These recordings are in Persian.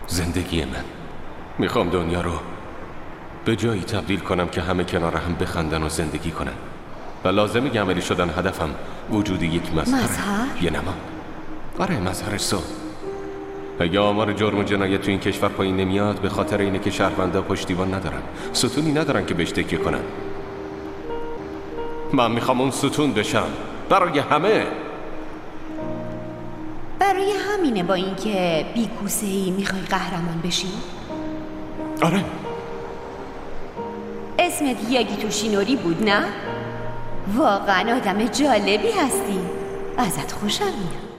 زندگی من. میخوام دنیا رو به جایی تبدیل کنم که همه کنار هم بخندن و زندگی کنن و لازمه که عملی شدن هدفم وجود یک مظهر یه نماد. آره، مظهر صلح. اگه آمار جرم و جنایت تو این کشور پایین نمیاد به خاطر اینه که شهروندا پشتیبان ندارن، ستونی ندارن که بهش تکیه کنن. من میخوام اون ستون بشم برای همه. برای همینه با اینکه بی‌کوسه‌ای میخوای قهرمان بشی؟ آره. اسمت یاگی توشینوری بود نه؟ واقعا آدم جالبی هستی. ازت خوشم میاد.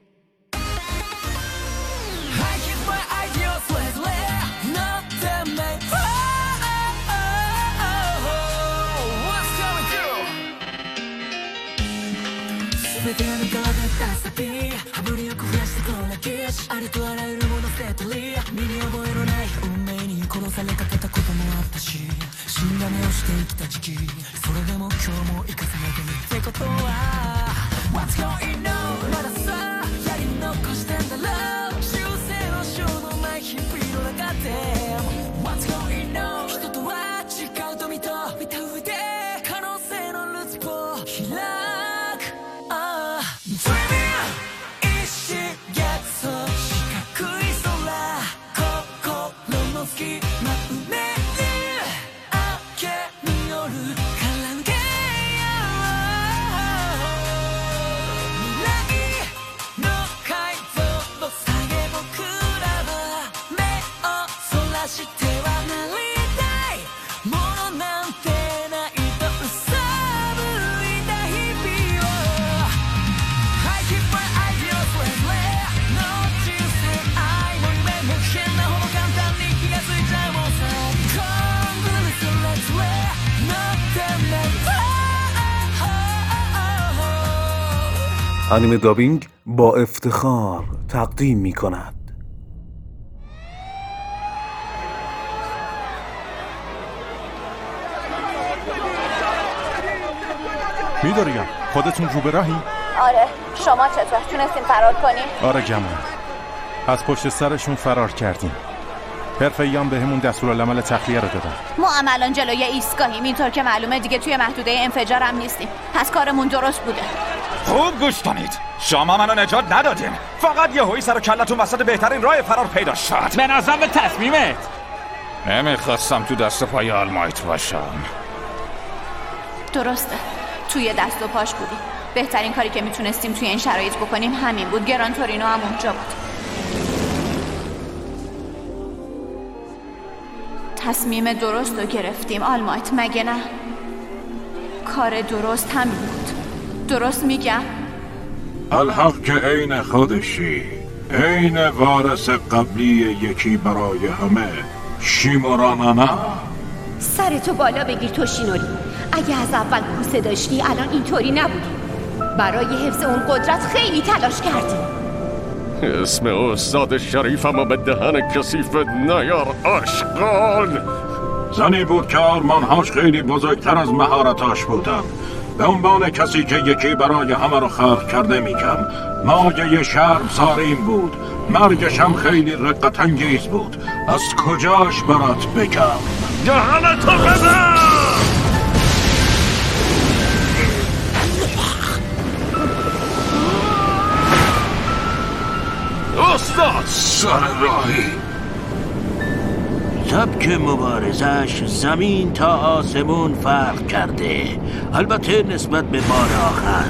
انیمه دابینگ با افتخار تقدیم می کند میداریم خودتون رو به راهی؟ آره، شما چطور تونستین فرار کنیم؟ آره گمان، از پشت سرشون فرار کردیم. حرفه‌ایان بهمون دستورالعمل تخلیه رو دادن. ما عملاً جلوی ایستگاهیم، اینطور که معلومه دیگه توی محدوده انفجار هم نیستیم. پس کارمون درست بوده. خوب گوش کنید، شما منو نجات ندادین. فقط یه هوی سر و کلتون وسط بهترین راه فرار پیدا شد. به نظرم به تصمیمت. نمیخواستم تو دست و پای آلمایت باشم. درسته، توی دست و پاش بودیم. بهترین کاری که میتونستیم توی این شرایط بکنیم همین بود. گران تورینو هم اونجا بود. تصمیم درست رو گرفتیم آلمایت، مگه نه؟ کار درست همین بود. درست میگم؟ الحق که عین خودشی، عین وارث قبلی یکی برای همه. شیمورانانا سرتو بالا بگیر توشینوری. اگه از اول کوسه داشتی الان اینطوری نبودی. برای حفظ اون قدرت خیلی تلاش کردی. اسم استاد شریفم به دهن کثیفت نیار آشغال. زنی بود که آرمانهاش خیلی بزرگتر از مهارتاش بودن. به عنوان کسی که یکی برای همه رو خلق کرده میگم، مایه شرمساریم بود. مرگش هم خیلی رقت انگیز بود. از کجاش برات بگم؟ دهنتو ببر! استاد سر راهی. سبک مبارزش زمین تا آسمون فرق کرده، البته نسبت به بار آخر.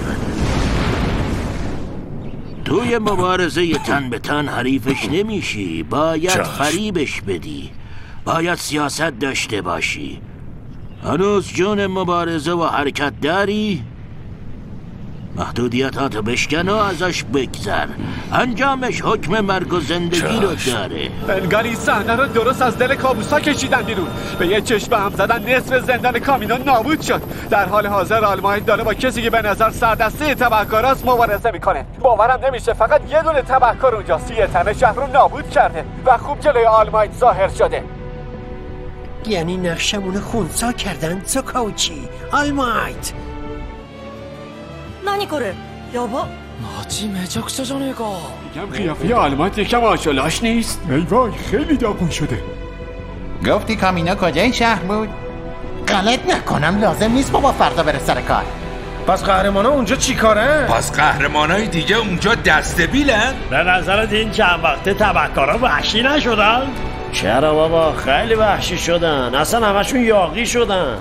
توی مبارزه تن به تن حریفش نمیشی، باید فریبش بدی، باید سیاست داشته باشی. هنوز جون مبارزه و حرکت داری؟ محدودیتاتو بشکن و ازش بگذر. انجامش حکم مرگ و زندگی رو داره. انگار این صحنه رو درست از دل کابوسا کشیدن بیرون. به یه چشم هم زدن نصف زندان کامینا نابود شد. در حال حاضر آلمایت داره با کسی که به نظر سردسته تبهکاراست مبارزه میکنه. باورم نمیشه فقط یه دونه تبهکار اونجاست. یه تنه شهر رو نابود کرده و خوب جلوی آلمایت ظاهر شده. یعنی نقشمونو خونسا کردن سوکاوچی. آلمایت 何これやば میگم قیافه آلمات یکم آشولاش نیست. ای وای خیلی داغون شده. گفتی کامینا کجای شهر بود؟ غلط نکنم لازم نیست بابا فردا بره سر کار. پس قهرمانا اونجا چی کاره؟ پس قهرمانای دیگه اونجا دستبیلن؟ به نظرت این چند وقته تبهکارا وحشی نشدن؟ چرا بابا خیلی وحشی شدن، اصلا همشون یاغی شدن.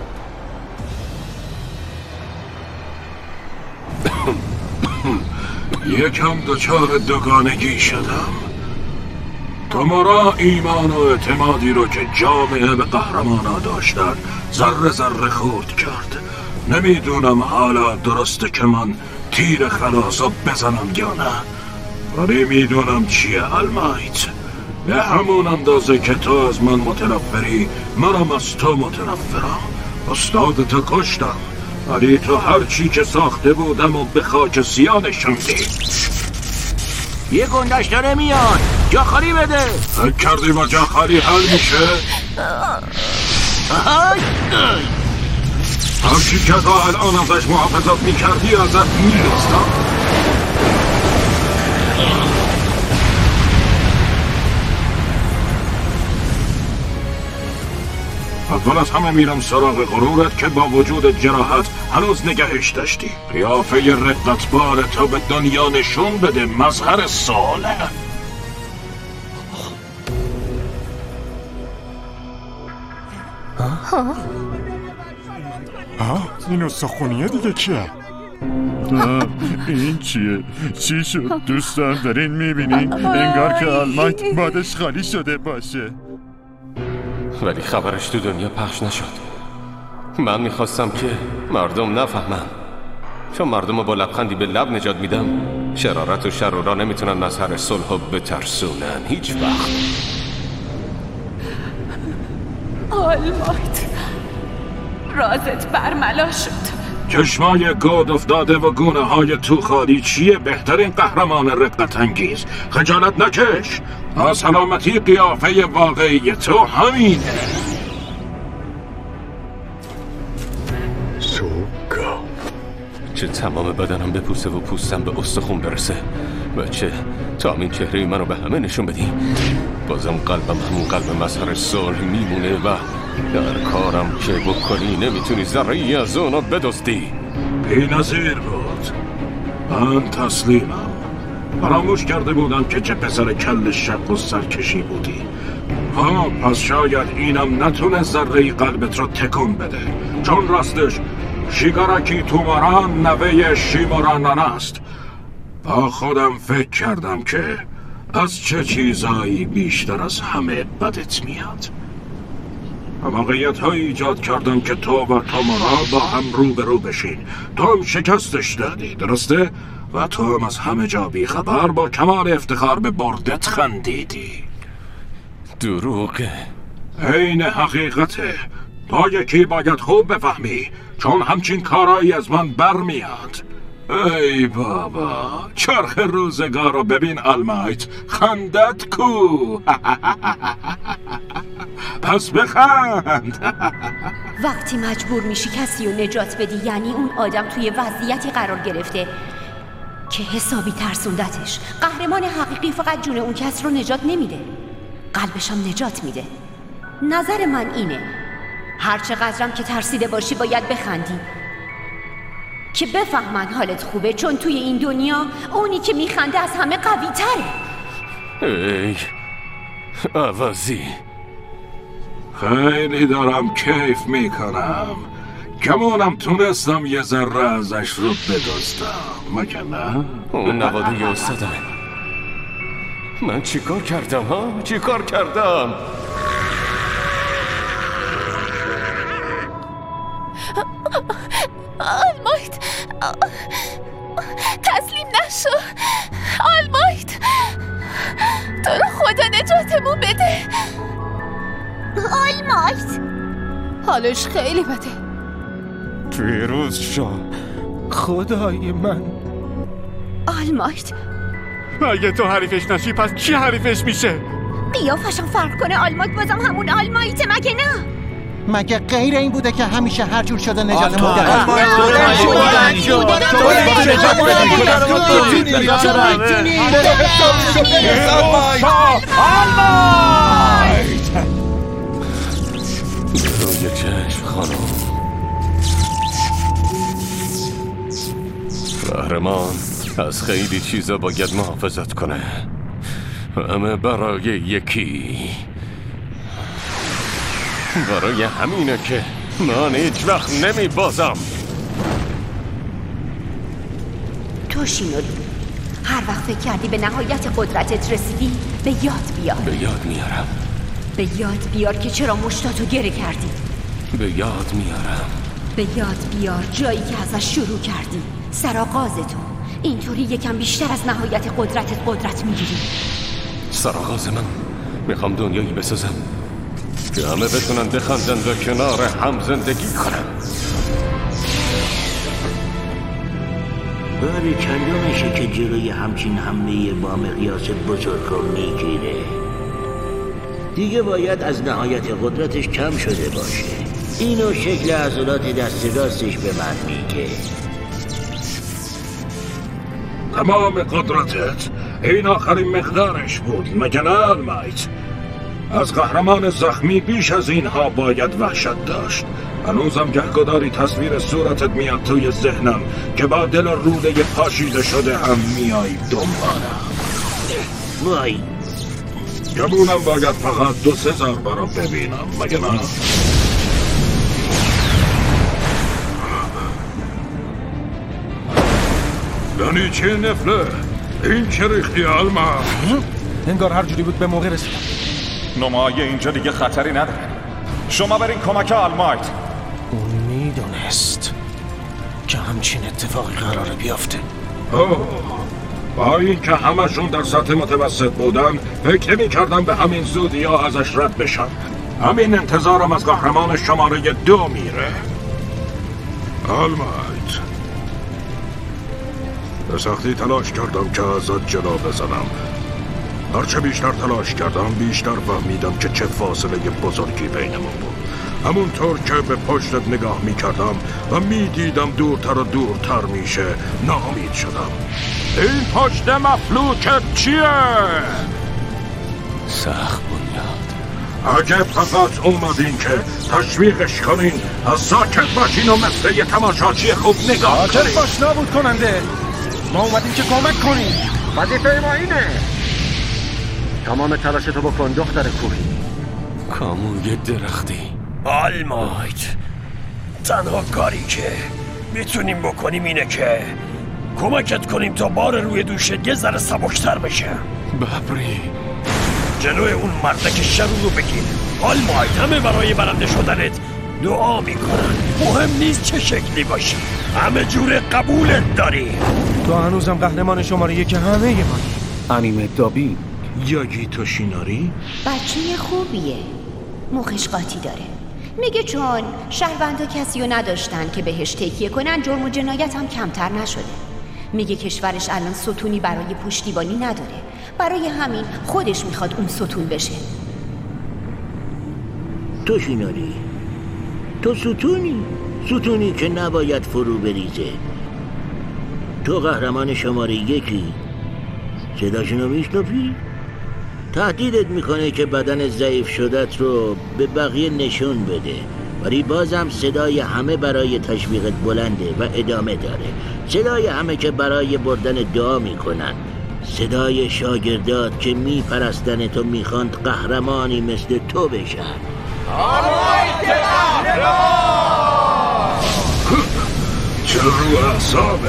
یکم دچار دوگانگی شدم. تمارا ایمان و اعتمادی رو که جامعه به قهرمانا داشتن ذره ذره خورد کرد. نمیدونم حالا درسته که من تیر خلاصا بزنم یا نه، ولی میدونم چیه المایت. به همون اندازه که تو از من متنفری منم از تو متنفرم. استادتو کشتم ولی تو هر چی که ساخته بودم و به خاک سیاه نشوندی. یه گندش داره میاد، جا خالی بده. فکر کردی با جا خالی حل میشه؟ هر چی که تا الان ازش محافظت میکردی ازت میرستم. اول از همه میرم سراغ غرورت که با وجود جراحت هنوز نگهش داشتی. قیافه رقتبار تو به دنیا نشون بده مظهر صلح. این استخونیه دیگه کیه؟ این چیه؟ چی شد دوستان دارین میبینین؟ انگار که آلمایت بادش خالی شده باشه. ولی خبرش تو دنیا پخش نشد. من میخواستم که مردم نفهمن، چون مردم رو با لبخندی به لب نجات میدم. شرارت و شرورا نمیتونن مظهر صلح رو بترسونن هیچ وقت. آلمایت رازت برملا شد. چشمای گود افتاده و گونه های تو خالی چیه بهترین قهرمان رقت انگیز؟ خجالت نکش. سلامتی قیافه واقعی تو همینه. سوگا چه تمام بدنم بپوسه و پوستم به استخون برسه و چه تا این چهره منو به همه نشون بدی. بازم قلبم همون قلب مظهر صلح میمونه و در کارم که بکنی نمیتونی ذره‌ای از اونو بدزدی. بی‌نظیر بود. من تسلیمم. فراموش کرده بودم که چه پسر کل شق و سرکشی بودی. پس شاید اینم نتونه ذره‌ای قلبت رو تکون بده، چون راستش شیگاراکی توماران نوه شیمورانان است. با خودم فکر کردم که از چه چیزایی بیشتر از همه بدت میاد. واقعیت های ایجاد کردم که تو و تامارا با هم روبرو بشین. تو هم شکستش دادی، درسته؟ و تو هم از همه جا بی خبر با کمال افتخار به بردت خندیدی. دروغه. عین حقیقته. تا یکی باید خوب بفهمی، چون همچین کارایی از من برمیاد. ای بابا، چرخ روزگار رو ببین المایت، خندت کو. پس بخند. وقتی مجبور میشی کسی رو نجات بدی یعنی اون آدم توی وضعیتی قرار گرفته که حسابی ترسوندتش. قهرمان حقیقی فقط جون اون کس رو نجات نمیده، قلبش هم نجات میده. نظر من اینه هر چقدرم که ترسیده باشی باید بخندی که بفهمن حالت خوبه، چون توی این دنیا اونی که میخنده از همه قوی تره. ای عوضی، خیلی دارم کیف میکنم. کمونم تونستم یه ذره ازش رو بدزدم، مگه نه؟ اون نواده استادمه. من چیکار کردم ها؟ چیکار کردم؟ آلمایت تسلیم نشو. آلمایت تو رو خدا نجاتمون بده. آلمایت حالش خیلی بده. پیروز شو خدای من. آلمایت اگه تو حریفش نشی پس کی حریفش میشه؟ قیافشم فرق کنه. آلمایت بازم همون آلمایت مگه نه؟ مگه غیر این بوده که همیشه هر جور شده نجات روی چشم خانم. قهرمان از خیلی چیزا باید محافظت کنه، همه برای یکی. برای همینه که من هیچ وقت نمی بازم. توشینوری، هر وقت فکر کردی به نهایت قدرتت رسیدی به یاد بیار. به یاد میارم. به یاد بیار که چرا مشتاتو گره کردی. به یاد میارم. به یاد بیار جایی که ازش شروع کردی، سرآغازتو. اینطوری یکم بیشتر از نهایت قدرتت قدرت میگیری. سرآغاز من میخوام دنیایی بسازم که همه بتونن بخندن و کنار هم زندگی کنن. باری چندانشه که جلوی همچین حمله با مقیاس بزرگ رو میگیره. دیگه باید از نهایت قدرتش کم شده باشه. اینو شکل عضلات دست راستش به من میگه. تمام قدرتت این آخرین مقدارش بود، مگه نه آلمایت؟ از قهرمان زخمی بیش از اینها باید وحشت داشت. هنوزم گهگداری تصویر صورتت میاد توی ذهنم که با دل و روده پاشیده شده هم میایی دنبالم. وای، گمونم باید فقط 2-3 ضربه رو ببینم، مگه نه؟ یعنی چه نفله؟ این چه ریختی آلما؟ انگار هر جوری بود به موقع رسید. نمایه اینجا دیگه خطری نداره. شما برین کمک آلمایت. اون میدونست که همچین اتفاقی قراره بیافته. با این که همشون در سطح متوسط بودن، فکر نمی کردم به همین زودی ها ازش رد بشن. همین انتظارم از قهرمان شماره 2 میره. آلمایت، به سختی تلاش کردم که ازت جلو بزنم. هرچه بیشتر تلاش کردم بیشتر فهمیدم که چه فاصله بزرگی بینمون بود. همونطور که به پشتت نگاه میکردم و میدیدم دورتر و دورتر میشه ناامید شدم. این پشت مفلوکت چیه؟ سخت بنیاد. اگه فقط اومدین که تشویقش کنین از ساکت باشین و مثل یه تماشاچی خوب نگاه کنین. ساکت باش نابود کننده. ما اومدیم که کمک کنیم. وظیفه ما اینه. تمام تلاشتو بکن دختر کوهی. کاموی درختی. آلمایت، تنها کاری که میتونیم بکنیم اینه که کمکت کنیم تا بار روی دوشت یه ذره سبکتر بشه. ببری جلوی اون مردک شرور رو بگیر. آلمایت، همه برای برنده شدنت دعا میکنن. مهم نیست چه شکلی باشی، همه جور قبولت داری. تو هنوزم قهرمان شماره 1 همه مانی. انیمه دابینگ. یاگی توشیناری؟ بچه خوبیه، مخش قاطی داره. میگه چون شهروندا کسی رو نداشتن که بهش تکیه کنن، جرم و جنایت هم کمتر نشده. میگه کشورش الان ستونی برای پشتیبانی نداره، برای همین خودش میخواد اون ستون بشه. توشیناری، تو ستونی که نباید فرو بریزه. تو قهرمان شماره 1، صداشونو میشنفی؟ تهدیدت میکنه که بدن ضعیف شدت رو به بقیه نشون بده، ولی بازم صدای همه برای تشویقت بلنده و ادامه داره. صدای همه که برای بردن دعا میکنن، صدای شاگردات که میپرستن تو میخواند قهرمانی مثل تو بشن. چه رو اعصابه؟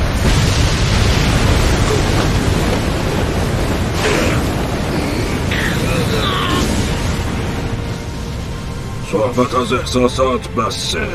صحبت از احساسات بسه.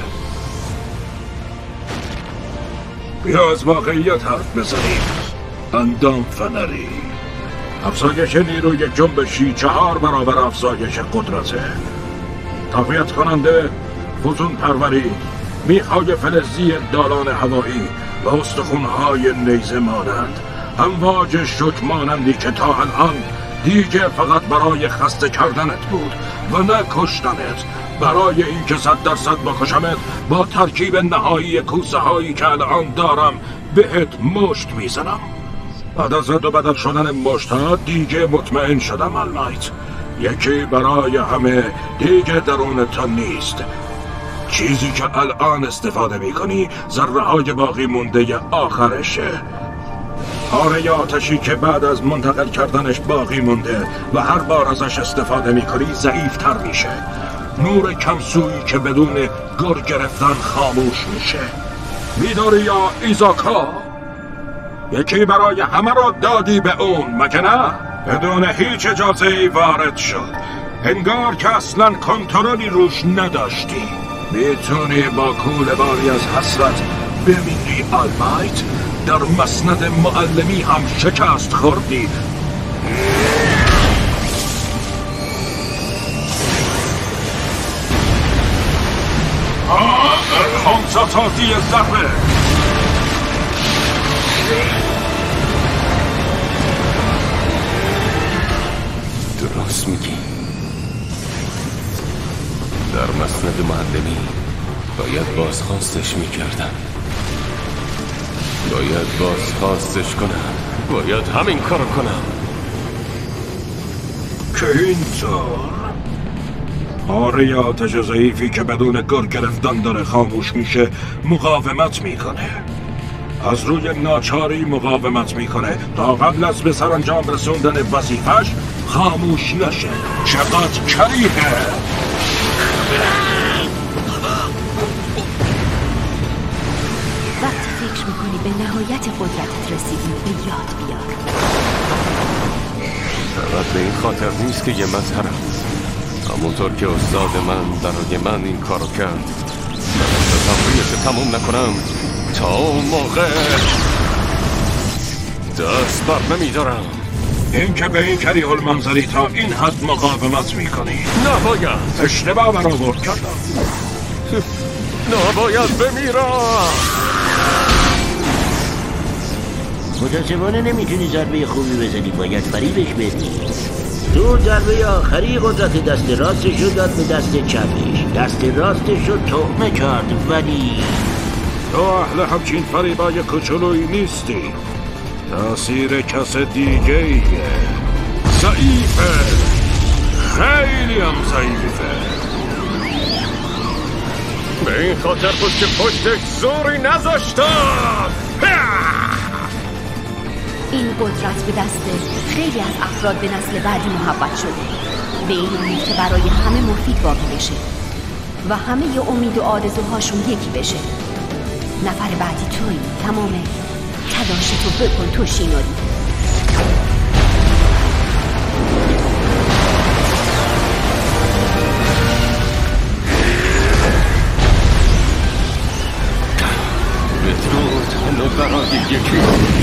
بیا از واقعیت حرف بزنیم. اندام فنری، افزایش نیروی جنبشی 4 برابر افزایش قدرته. تقویت کننده، فوتون پروری، میخای فلزی دالان هوایی و استخونهای نیزه مانند، امواج شک مانندی که تا الان دیگه فقط برای خسته کردنت بود و نه کشتنت. برای اینکه 100% بکشمت با ترکیب نهایی کوسه هایی که الان دارم بهت مشت میزنم. بعد از رد و بدل شدن مشت ها دیگه مطمئن شدم المایت. یکی برای همه دیگه درون تا نیست. چیزی که الان استفاده میکنی ذره های باقی مونده آخرشه. پاره آتشی که بعد از منتقل کردنش باقی مونده و هر بار ازش استفاده میکنی ضعیفتر میشه. نور کمسویی که بدون گر گرفتن خاموش میشه. میداری یا ایزاکا؟ یکی برای همه رو دادی به اون مگه نه؟ بدون هیچ اجازه‌ای وارد شد. انگار که اصلا کنترلی روش نداشتی. میتونی با کوله باری از حسرت بمیری آلمایت؟ در مسند معلمی هم شکست خوردی. خمساتاتی ضربه. درست میگی. در مسند معلمی باید بازخواستش میکردم. باید بازخواستش کنم. باید همین کارو کنم. که اینطور پاره آتش ضعیفی که بدون گر گرفتن داره خاموش میشه مقاومت میکنه. از روی ناچاری مقاومت میکنه تا قبل از به سرانجام رسوندن وظیفش خاموش نشه. چقدر کریه. وقتی فکر میکنی به نهایت قدرتت رسیدی به یاد بیار. فقط به این خاطر نیست که یه مظهرم. همونطور که استاد من برای من این کارو کرد. من تفریش تموم نکنم تا اون موقع دست بر نمیدارم. این که به این کریه المنظری تا این حد مقاومت میکنی نباید. اشتباه برآورد کردم. نباید بمیرم. متاسفانه نمیتونی ضربه خوبی بزنی. باید فریبش بدی. تو ضربه آخری قدرت دست راستش رو داد به دست چپش. دست راستش رو تهمه کرد ولی تو اهل همچین فریبای کوچولویی نیستی. تأثیر کس دیگه ایه. ضعیفه. خیلی هم ضعیفه. به این خاطر بود که پشتش زوری نذاشتم. این قدرت به دست خیلی از افراد به نسل بعدی محبت شده. به این امید که برای همه مفید واقع بشه و همه ی امید و آرزوهاشون یکی بشه. نفر بعدی تویی. تمام تلاشتو بکن تو شینوری. بدرود هنو برای یکی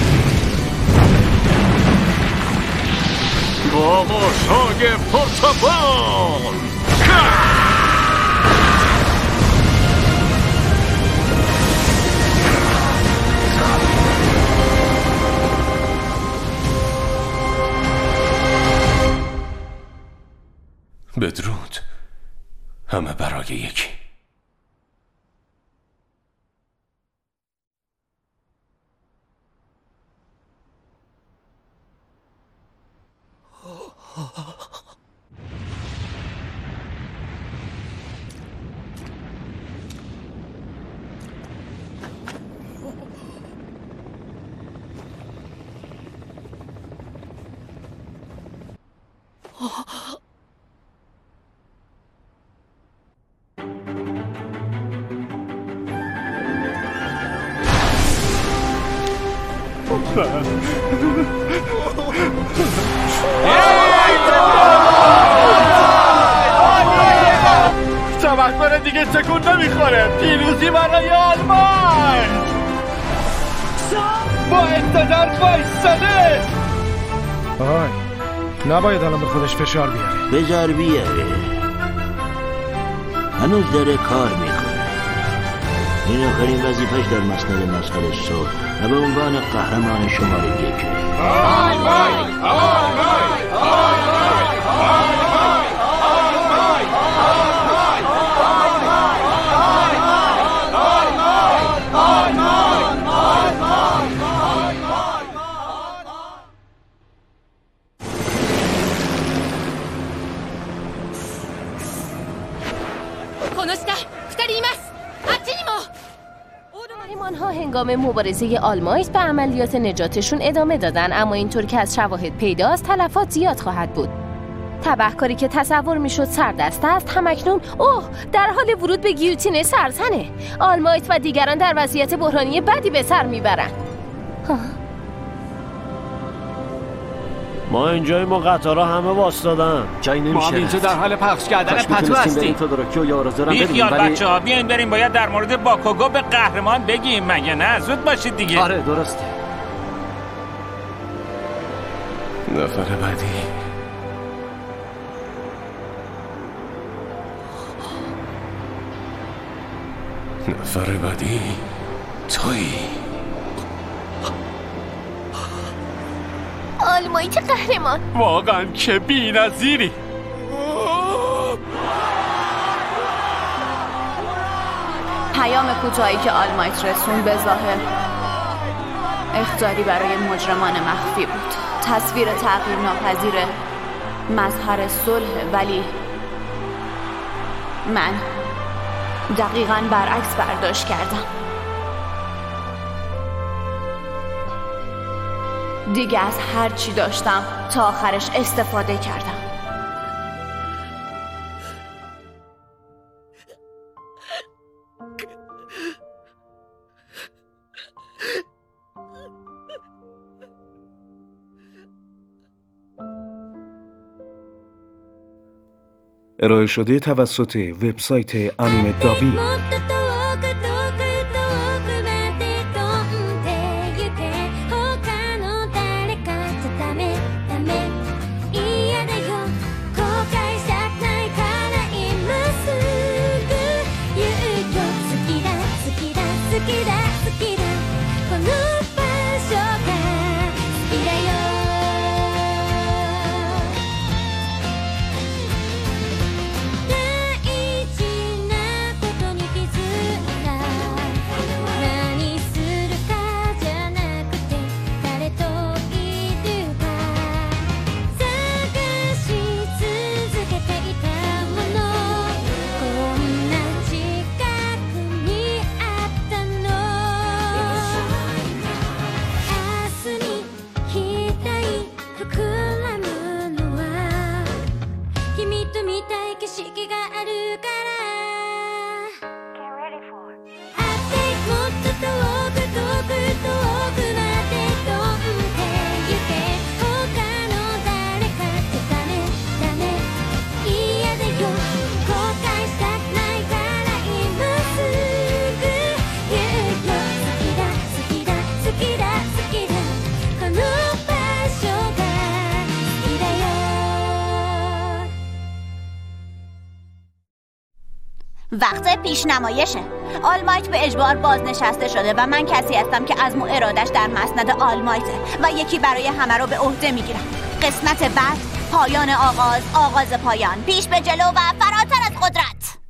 با ماشای پرتبان. بدرود همه برای یکی. تمکن دیگه تکون نمیخوره. پیروزی برای آلمان. با اقتدار وایستاده. آهای نباید الان به خودش فشار بیاره. بذار بیاره. هنوز داره کار میکنه. این آخرین وظیفش در مسند مسخر صبح و به عنوان قهرمان شماره 1. آلمان! آلمان! قهرمان‌ها هنگام مبارزه آلمایت به عملیات نجاتشون ادامه دادن، اما اینطور که از شواهد پیداست تلفات زیاد خواهد بود. تبهکاری که تصور میشد سردسته است همکنون در حال ورود به گیوتین سرزنه. آلمایت و دیگران در وضعیت بحرانی بدی به سر میبرن. ما اینجای ما قطارا همه واسدادن. جایی نمیشه. ما اینجا در حال پخش کردن پتو هستیم. بیخیال بچه‌ها بیاین بریم، باید در مورد باکوگو به قهرمان بگیم مگه نه؟ زود باشید دیگه. آره درسته. نفر بعدی. نفر بعدی تویی. آلمایت قهرمان واقعا که بی‌نظیری. پیام کوتاهی که آلمایت رسون به ظاهر اخطاری برای مجرمان مخفی بود. تصویر تغییر ناپذیر مظهر صلح، ولی من دقیقاً برعکس برداشت کردم. دیگه از هر چی داشتم تا آخرش استفاده کردم. ارائه شده توسط وبسایت انیمه دابینگ. وقت پیشنمایشه. آلمایت به اجبار بازنشسته شده و من کسی هستم که عزم و ارادش در مسند آلمایته و یکی برای همه رو به عهده میگیرم. قسمت بعد، پایان آغاز، آغاز پایان، پیش به جلو و فراتر از قدرت.